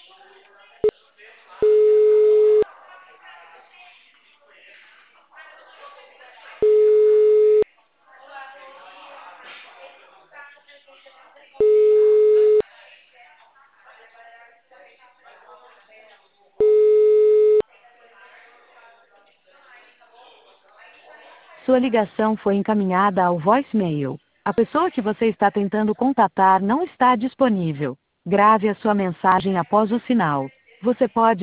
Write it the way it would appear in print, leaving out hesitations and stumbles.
Sua ligação foi encaminhada ao voicemail. A pessoa que você está tentando contatar não está disponível. Grave a sua mensagem após o sinal. Você pode